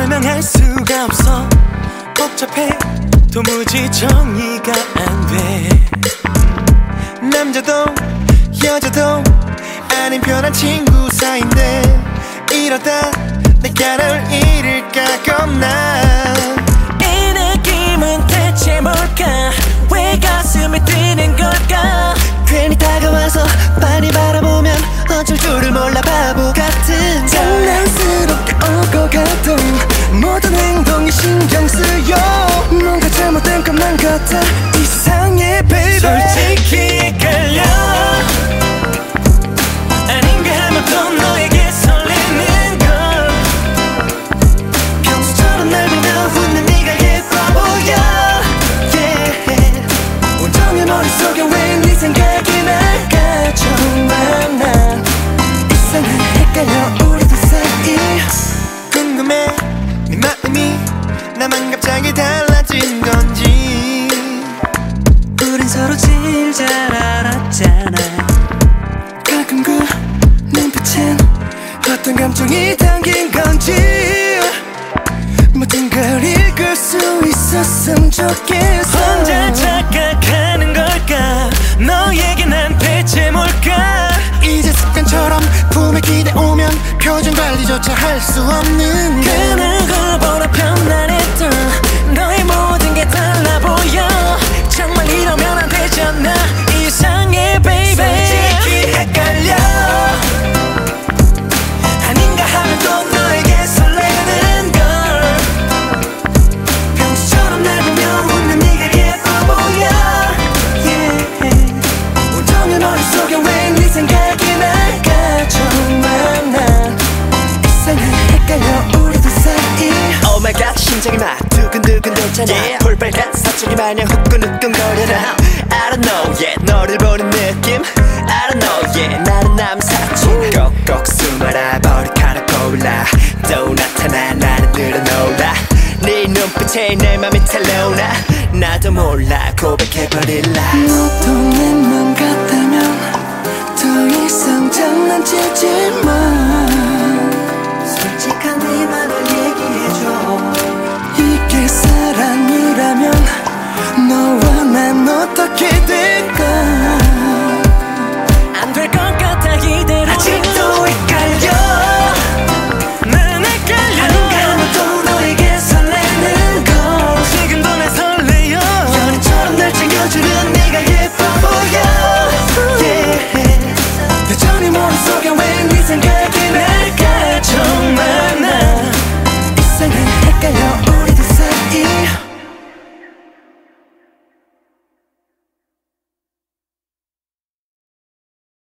설명할 수가 없어. 복잡해 도무지 정리가 안 돼. 남자도 여자도 아닌 편한 친구 사이인데 이러다 내가 널 잃을까 겁나. 이 느낌은 대체 뭘까? 왜 가슴이 뛰는 걸까? 괜히 다가와서 빤히 바라보면 어쩔 줄을 몰라 바보 같은 장난스럽게 오고 가도 모든 행동이 신경 쓰여. 뭔가 잘못된 것만 같아 이상해 baby. 솔직히 헷갈려. 아닌가 하면 또 너에게 설레는 걸. 평소처럼 날 보며 웃는 네가 예뻐 보여 yeah. 온종일 머릿속에 왜 네 생각이 날까. 정말 난 이상해 헷갈려 우리 두 사이. 궁금해 네 마음이 나만 갑자기 달라진 건지. 우린 서로 제일 잘 알았잖아. 가끔 그 눈빛엔 어떤 감정이 담긴 건지 모든 걸 읽을 수 있었으면 좋겠어. 혼자 착각하는 걸까? 너에게 난 대체 뭘까? 이제 습관처럼 품에 기대오면 표정 관리조차 할 수 없는 그 누구보다 편안했던 너의 모든 게 달라 보여. 정말 이러면 안 되잖아. 이상해 baby. 솔직히 헷갈려. 아닌가 하면 또 너에게 설레는 걸. 평소처럼 날 보며 웃는 네가 예뻐 보여 yeah. 온종일 머릿속에 왜 네 생각이 날까. 정말 난 이상해 헷갈려 우리 두 사이. Oh my god 심장이 막 두근두근 됐잖아 yeah. 볼빨간 사춘기 마냥 후끈후끈거려라. I don't know yeah. 너를 보는 느낌 I don't know yeah. 나는 남사친 꼭꼭 숨어라 머리카락 골라 또 나타나 나를 늘어놓아. 네 눈빛에 내 맘이 탈려오나 나도 몰라 고백해버릴라. 너도 내 맘 같다면 더 이상 장난치지 마. 솔직한 네 맘을 얘기해줘. 이게 사랑이라면 너와 난 어떻게 될까.